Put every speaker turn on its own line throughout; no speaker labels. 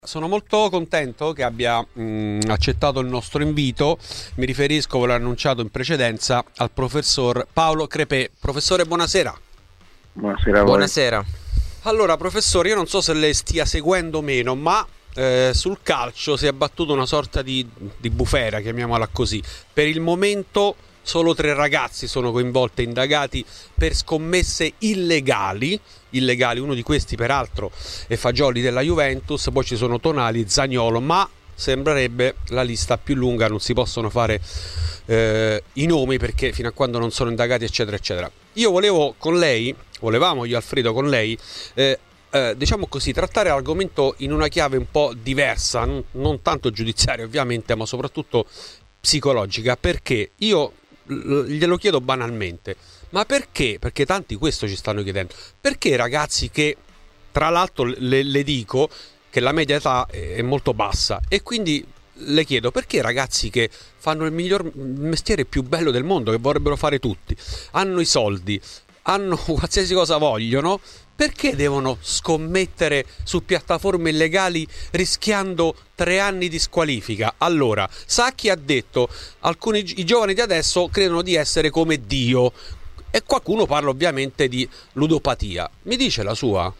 Sono molto contento che abbia accettato il nostro invito. Mi riferisco, ve l'ho annunciato in precedenza, al professor Paolo Crepè. Professore, buonasera.
Buonasera a voi.
Buonasera.
Allora, professore, io non so se lei stia seguendo o meno, ma sul calcio si è battuta una sorta di bufera, chiamiamola così. Per il momento solo 3 ragazzi sono coinvolti e indagati per scommesse illegali, uno di questi peraltro è Fagioli della Juventus, poi ci sono Tonali, Zaniolo, ma sembrerebbe la lista più lunga, non si possono fare i nomi perché fino a quando non sono indagati eccetera eccetera. Volevamo io Alfredo con lei diciamo così, trattare l'argomento in una chiave un po' diversa, non tanto giudiziaria ovviamente, ma soprattutto psicologica, perché io glielo chiedo banalmente, ma perché? Perché tanti questo ci stanno chiedendo, perché ragazzi che, tra l'altro le dico che la media età è molto bassa, e quindi le chiedo perché ragazzi che fanno il mestiere più bello del mondo, che vorrebbero fare tutti, hanno i soldi, hanno qualsiasi cosa vogliono, perché devono scommettere su piattaforme illegali rischiando 3 anni di squalifica? Allora, Sacchi ha detto i giovani di adesso credono di essere come Dio, e qualcuno parla ovviamente di ludopatia. Mi dice la sua?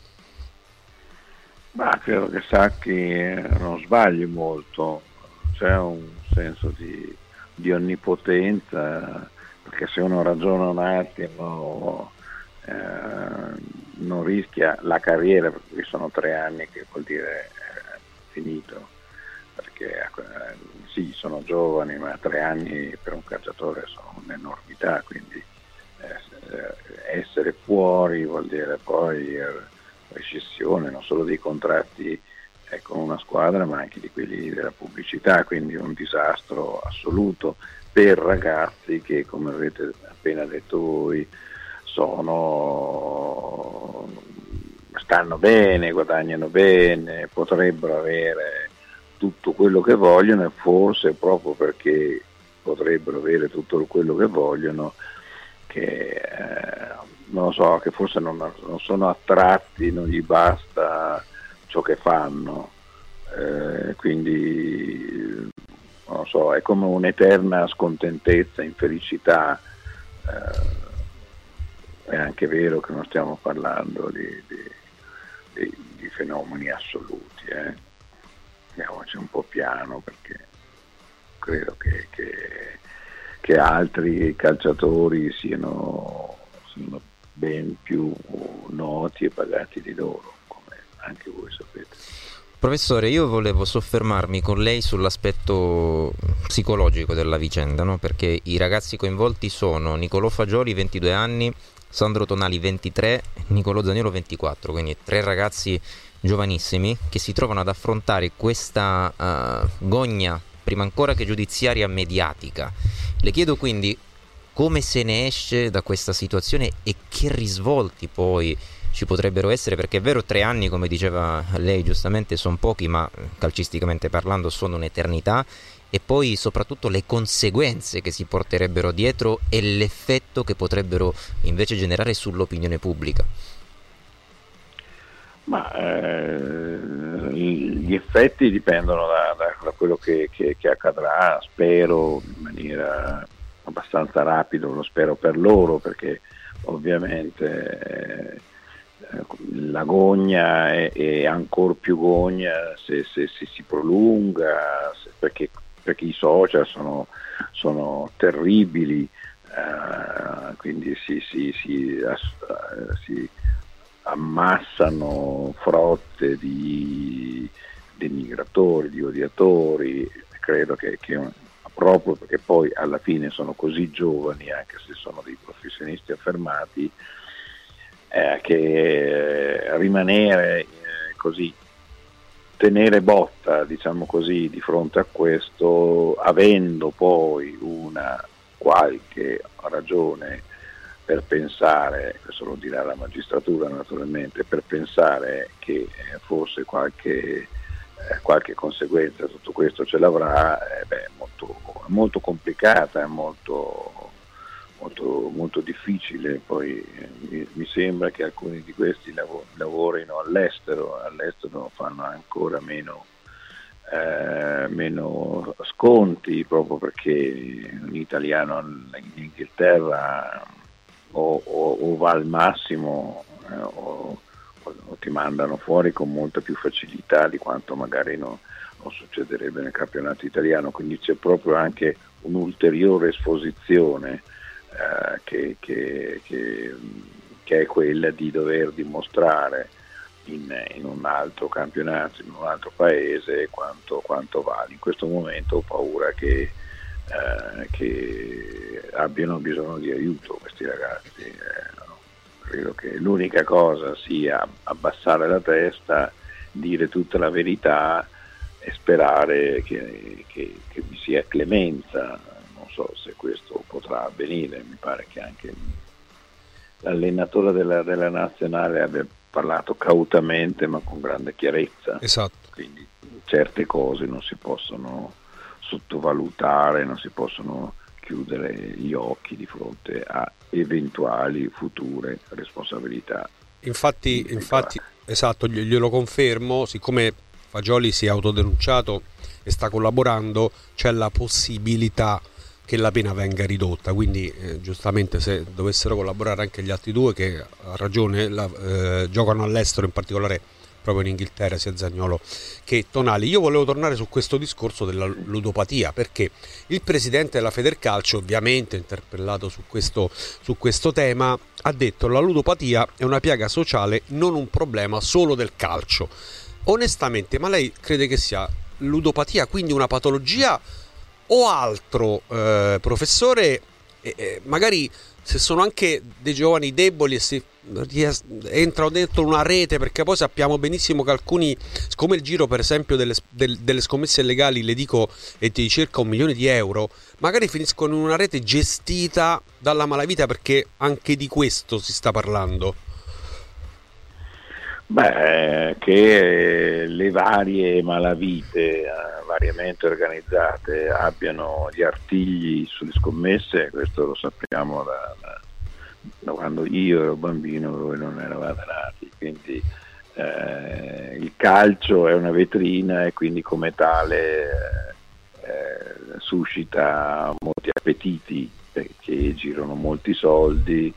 Ma credo che Sacchi non sbagli molto, c'è un senso di onnipotenza, perché se uno ragiona un attimo non rischia la carriera, perché sono 3 anni che vuol dire finito, perché sì, sono giovani, ma 3 anni per un calciatore sono un'enormità, quindi essere fuori vuol dire poi rescissione non solo dei contratti con una squadra, ma anche di quelli della pubblicità, quindi un disastro assoluto per ragazzi che, come avete appena detto voi, stanno bene, guadagnano bene, potrebbero avere tutto quello che vogliono, e forse proprio perché potrebbero avere tutto quello che vogliono, che non lo so, che forse non sono attratti, non gli basta ciò che fanno, quindi non lo so, è come un'eterna scontentezza, infelicità. È anche vero che non stiamo parlando di fenomeni assoluti, andiamoci un po' piano, perché credo che altri calciatori siano ben più noti e pagati di loro, come anche voi sapete.
Professore, io volevo soffermarmi con lei sull'aspetto psicologico della vicenda, no? Perché i ragazzi coinvolti sono Nicolò Fagioli, 22 anni, Sandro Tonali, 23, Nicolò Zaniolo, 24, quindi 3 ragazzi giovanissimi che si trovano ad affrontare questa gogna, prima ancora che giudiziaria, mediatica. Le chiedo quindi come se ne esce da questa situazione e che risvolti poi ci potrebbero essere, perché è vero, 3 anni, come diceva lei giustamente, sono pochi, ma calcisticamente parlando sono un'eternità, e poi soprattutto le conseguenze che si porterebbero dietro e l'effetto che potrebbero invece generare sull'opinione pubblica.
Ma gli effetti dipendono da quello che accadrà, spero in maniera abbastanza rapida, lo spero per loro, perché ovviamente la gogna è ancora più gogna se si prolunga, perché i social sono terribili, quindi si ammassano frotte di denigratori, di odiatori. Credo che proprio perché poi alla fine sono così giovani, anche se sono dei professionisti affermati, che rimanere così, tenere botta, diciamo così, di fronte a questo, avendo poi una qualche ragione per pensare, questo lo dirà la magistratura naturalmente, per pensare che forse qualche conseguenza tutto questo ce l'avrà, è molto complicata, è molto molto, molto difficile. Poi mi sembra che alcuni di questi lavorino all'estero fanno ancora meno sconti, proprio perché un italiano in Inghilterra o va al massimo o ti mandano fuori con molta più facilità di quanto magari non succederebbe nel campionato italiano, quindi c'è proprio anche un'ulteriore esposizione che è quella di dover dimostrare in un altro campionato, in un altro paese quanto vale. In questo momento ho paura che abbiano bisogno di aiuto questi ragazzi. Credo che l'unica cosa sia abbassare la testa, dire tutta la verità e sperare che vi sia clemenza. Non so se questo potrà avvenire, mi pare che anche l'allenatore della nazionale abbia parlato cautamente ma con grande chiarezza.
Esatto.
Quindi certe cose non si possono sottovalutare, non si possono chiudere gli occhi di fronte a eventuali future responsabilità.
Infatti esatto, glielo confermo, siccome Fagioli si è autodenunciato e sta collaborando, c'è la possibilità che la pena venga ridotta, quindi giustamente se dovessero collaborare anche gli altri due, che ha ragione, giocano all'estero, in particolare proprio in Inghilterra, sia Zaniolo che Tonali. Io volevo tornare su questo discorso della ludopatia, perché il presidente della Federcalcio, ovviamente interpellato su questo tema, ha detto: la ludopatia è una piaga sociale, non un problema solo del calcio. Onestamente, ma lei crede che sia ludopatia, quindi una patologia, o altro, professore? Magari se sono anche dei giovani deboli e si entrano dentro una rete, perché poi sappiamo benissimo che alcuni, come il giro per esempio delle scommesse illegali, le dico, è di circa 1 milione di euro, magari finiscono in una rete gestita dalla malavita, perché anche di questo si sta parlando.
Beh, che le varie malavite variamente organizzate abbiano gli artigli sulle scommesse, questo lo sappiamo da quando io ero bambino, voi non eravate nati, quindi il calcio è una vetrina e quindi come tale suscita molti appetiti, perché girano molti soldi,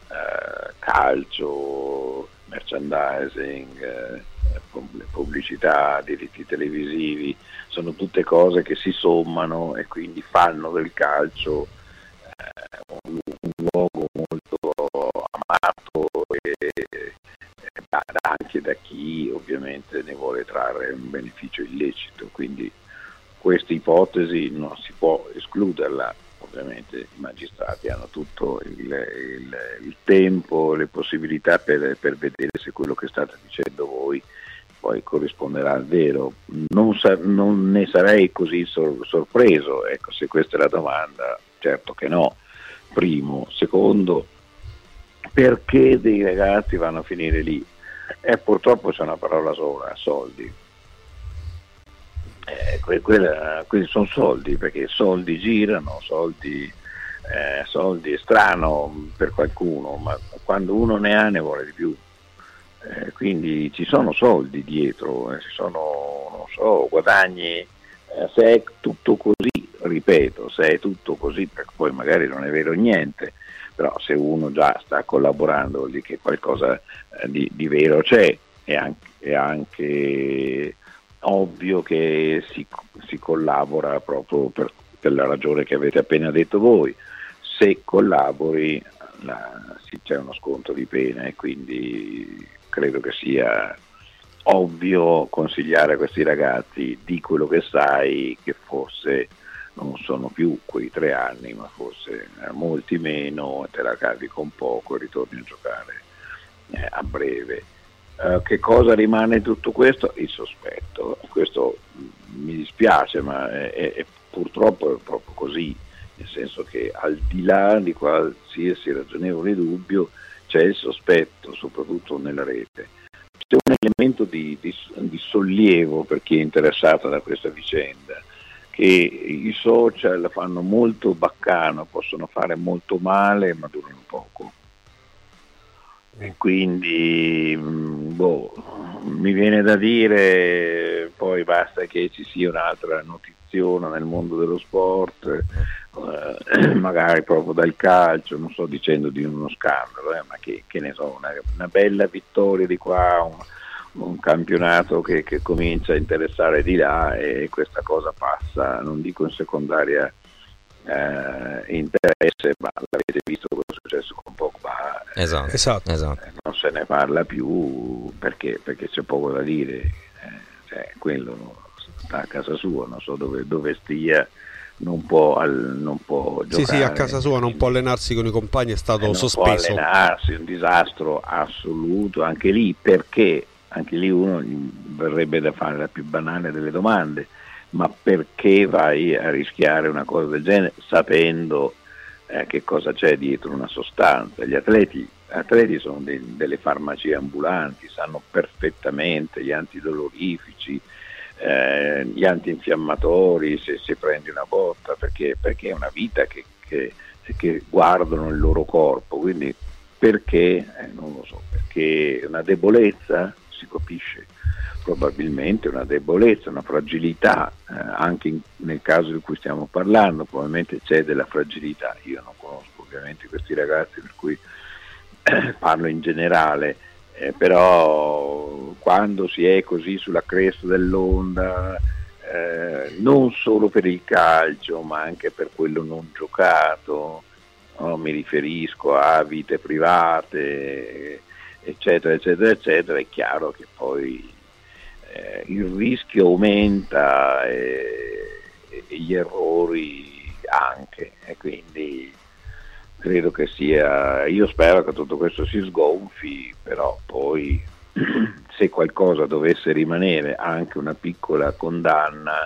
calcio, merchandising, pubblicità, diritti televisivi, sono tutte cose che si sommano e quindi fanno del calcio un luogo molto amato e anche da chi ovviamente ne vuole trarre un beneficio illecito, quindi questa ipotesi non si può escluderla. Ovviamente i magistrati hanno tutto il tempo, le possibilità per vedere se quello che state dicendo voi poi corrisponderà al vero. Non ne sarei così sorpreso, ecco, se questa è la domanda, certo che no. Primo. Secondo, perché dei ragazzi vanno a finire lì? Purtroppo c'è una parola sola: soldi. Quelli sono soldi, perché soldi girano, soldi è strano per qualcuno, ma quando uno ne vuole di più, quindi ci sono soldi dietro, ci sono, non so, guadagni, se è tutto così, ripeto, se è tutto così, perché poi magari non è vero niente, però se uno già sta collaborando vuol dire che qualcosa di vero c'è. È anche ovvio che si collabora proprio per la ragione che avete appena detto voi. Se collabori c'è uno sconto di pena, e quindi credo che sia ovvio consigliare a questi ragazzi: di quello che sai, che forse non sono più quei 3 anni, ma forse molti meno, te la cavi con poco e ritorni a giocare a breve. Che cosa rimane tutto questo? Il sospetto. Questo mi dispiace, ma purtroppo è proprio così, nel senso che al di là di qualsiasi ragionevole dubbio c'è il sospetto, soprattutto nella rete. C'è un elemento di sollievo per chi è interessato da questa vicenda. che i social fanno molto baccano, possono fare molto male, ma durano poco. E quindi mi viene da dire, poi basta che ci sia un'altra notiziona nel mondo dello sport, magari proprio dal calcio, non sto dicendo di uno scandalo, ma che ne so, una bella vittoria di qua, un campionato che comincia a interessare di là, e questa cosa passa, non dico in secondaria interesse, ma l'avete visto cosa è successo con Pogba.
Esatto.
Non se ne parla più perché c'è poco da dire, quello sta a casa sua, non so dove stia, non può giocare.
Sì, a casa sua non può allenarsi con i compagni, è stato sospeso.
Non può allenarsi, un disastro assoluto, anche lì, perché anche lì uno verrebbe da fare la più banale delle domande: ma perché vai a rischiare una cosa del genere sapendo che cosa c'è dietro una sostanza? Gli atleti sono delle farmacie ambulanti, sanno perfettamente gli antidolorifici, gli antinfiammatori, se prendi una botta, perché è una vita che guardano il loro corpo, quindi perché? Non lo so, perché una debolezza, si capisce, probabilmente una debolezza, una fragilità, anche nel caso di cui stiamo parlando probabilmente c'è della fragilità. Io non conosco ovviamente questi ragazzi, per cui parlo in generale, però quando si è così sulla cresta dell'onda, non solo per il calcio ma anche per quello non giocato, no? Mi riferisco a vite private, eccetera eccetera eccetera, è chiaro che poi il rischio aumenta e gli errori anche, e quindi credo che io spero che tutto questo si sgonfi, però poi se qualcosa dovesse rimanere, anche una piccola condanna,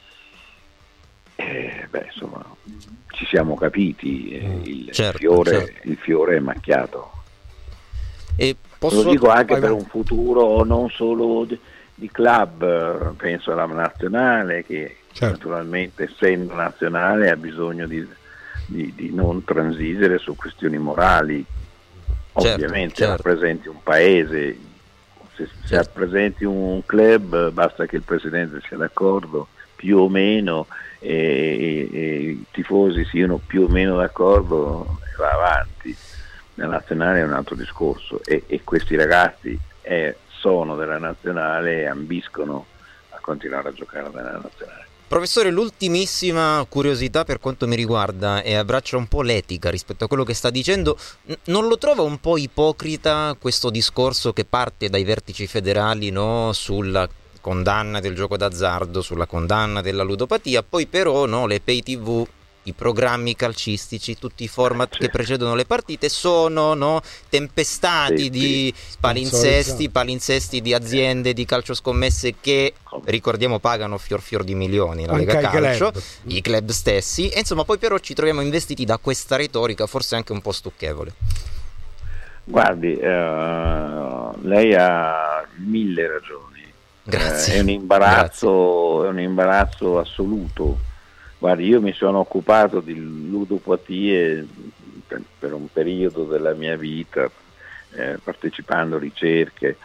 insomma ci siamo capiti, il fiore è macchiato.
E
lo dico anche per un futuro non solo di club, penso alla nazionale che naturalmente, essendo nazionale, ha bisogno di non transigere su questioni morali. Ovviamente rappresenti un paese, se rappresenti un club basta che il presidente sia d'accordo più o meno e i tifosi siano più o meno d'accordo e va avanti. La nazionale è un altro discorso, e questi ragazzi sono della nazionale e ambiscono a continuare a giocare nella nazionale.
Professore, l'ultimissima curiosità per quanto mi riguarda, e abbraccia un po' l'etica rispetto a quello che sta dicendo, non lo trova un po' ipocrita questo discorso che parte dai vertici federali, no, sulla condanna del gioco d'azzardo, sulla condanna della ludopatia, poi però le pay TV, i programmi calcistici, tutti i format che precedono le partite sono tempestati di palinsesti di aziende di calcio scommesse che, ricordiamo, pagano fior di milioni la Lega Calcio, i club stessi, e insomma poi però ci troviamo investiti da questa retorica forse anche un po' stucchevole.
Guardi, lei ha 1000 ragioni.
Grazie.
È un imbarazzo assoluto. Guardi, io mi sono occupato di ludopatie per un periodo della mia vita, partecipando a ricerche,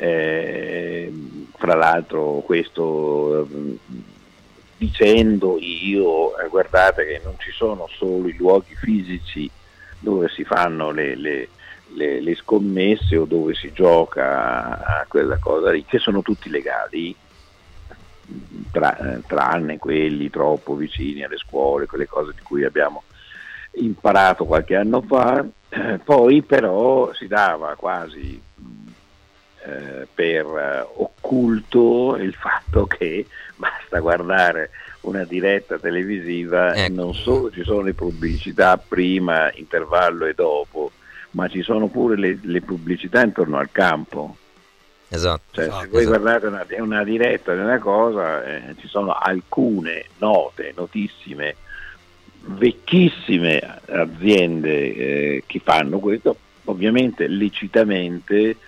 fra l'altro questo dicendo io, guardate che non ci sono solo i luoghi fisici dove si fanno le scommesse o dove si gioca a quella cosa lì, che sono tutti legali, tranne quelli troppo vicini alle scuole, quelle cose di cui abbiamo imparato qualche anno fa. Poi però si dava quasi per occulto il fatto che basta guardare una diretta televisiva, non solo ci sono le pubblicità prima, intervallo e dopo, ma ci sono pure le pubblicità intorno al campo.
Esatto.
Se voi guardate una diretta di una cosa, ci sono alcune notissime, vecchissime aziende che fanno questo, ovviamente licitamente,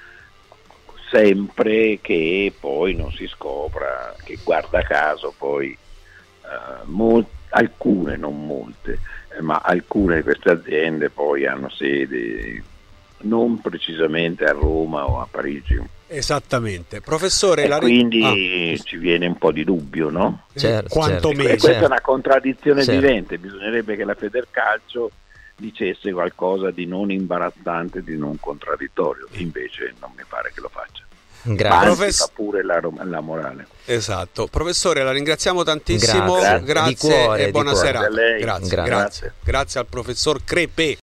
sempre che poi non si scopra che, guarda caso, poi alcune, non molte, ma alcune di queste aziende poi hanno sede non precisamente a Roma o a Parigi.
Esattamente, professore.
Quindi ci viene un po' di dubbio, no?
Quanto meno.
Questa è una contraddizione vivente. Bisognerebbe che la Federcalcio dicesse qualcosa di non imbarazzante, di non contraddittorio, invece non mi pare che lo faccia.
Grazie.
Fa pure la morale.
Esatto, professore, la ringraziamo tantissimo,
Grazie.
Grazie
Di cuore,
e buona serata.
A lei.
Grazie al professor Crepè.